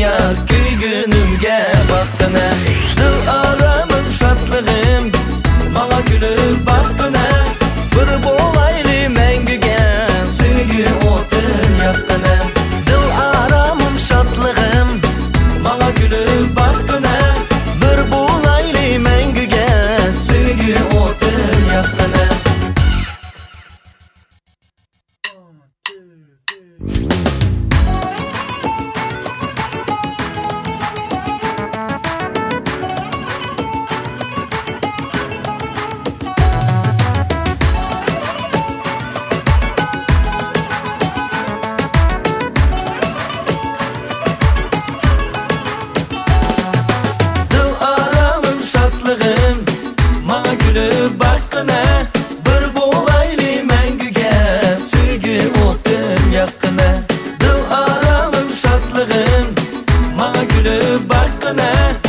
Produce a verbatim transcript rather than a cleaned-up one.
dünya kuygunimga baxtına. Dil aramım şadlığım bana gülüp baxtına. Bir bolaylı mengüge sevgi o'tin yaqtına. Dil aramım şadlığım bana gülüp baxtına. Bir bolaylı mengüge sevgi o'tin yaqtına. Bana gülüp baxtına. Bir bolaylı mengüge sevgi o'tin yaqtına. Dil aramım şadlığım bana gülüp baxtına.